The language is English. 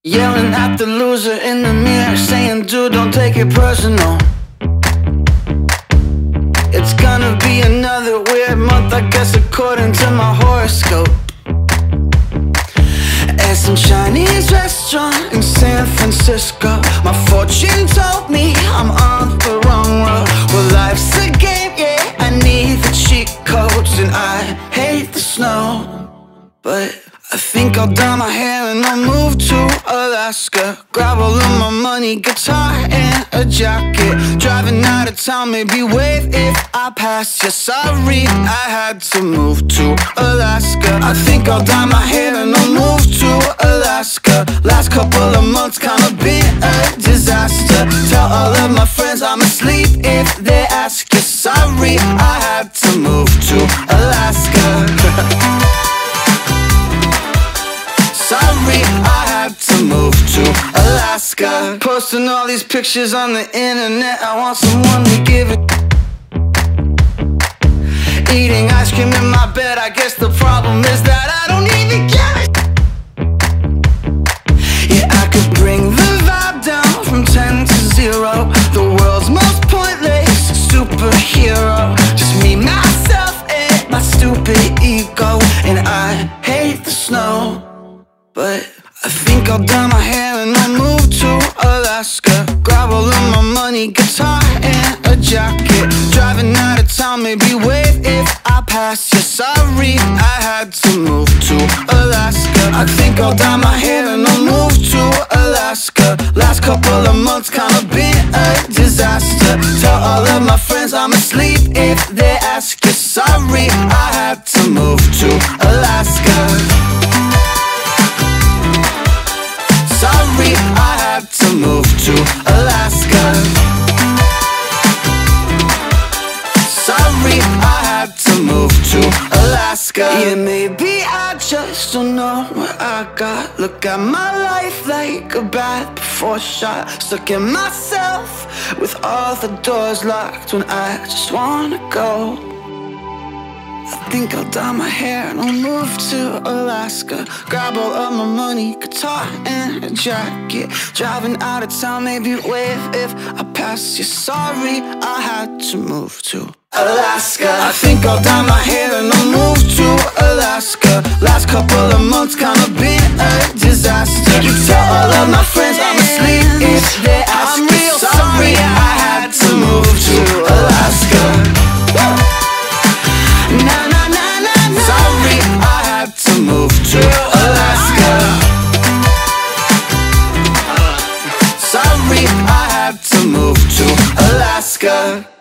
Yelling at the loser in the mirror, saying, dude, don't take it personal. It's gonna be another weird month, I guess, according to my horoscope. At some Chinese restaurant in San Francisco, my fortune told me I'm on the wrong road. Well, life's a game, yeah, I need the cheat codes, and I hate the snow. But I think I'll dye my hair and I'll move to Alaska. Grab all of my money, guitar and a jacket. Driving out of town, maybe wave if I pass you. Sorry, I had to move to Alaska. I think I'll dye my hair and I'll move to Alaska. Last couple of months kinda been a disaster. Tell all of my friends I'm asleep if they ask you. Sorry, I had to move to Alaska. Sorry, I had to move to Alaska. Posting all these pictures on the internet, I want someone to give it. Eating ice cream in my bed, I guess the problem is that I don't even get it. Yeah, I could bring the vibe down from 10 to 0. The world's most pointless superhero. Just me, myself, and my stupid ego. And I hate the snow, but I think I'll dye my hair and I'll move to Alaska. Grab all of my money, guitar and a jacket. Driving out of town, maybe wave if I pass you. Sorry, I had to move to Alaska. I think I'll dye my hair and I'll move to Alaska. Last couple of months kinda been a disaster. Tell all of my friends I'm asleep if they ask you. Sorry, I had to move to Alaska. Sorry, I had to move to Alaska. Sorry, I had to move to Alaska. Yeah, maybe I just don't know what I got. Look at my life like a bath before shot. Stuck in myself with all the doors locked when I just wanna go. I think I'll dye my hair and I'll move to Alaska. Grab all of my money, guitar and a jacket. Driving out of town, maybe wave if I pass you. Sorry, I had to move to Alaska. I think I'll dye my hair and I'll move to Alaska. Last couple of months kinda been a disaster. Tell all of my friends I'm asleep if they ask me. Sorry, I had to move to Alaska. Sorry, I had to move to Alaska. Sorry, I had to move to Alaska.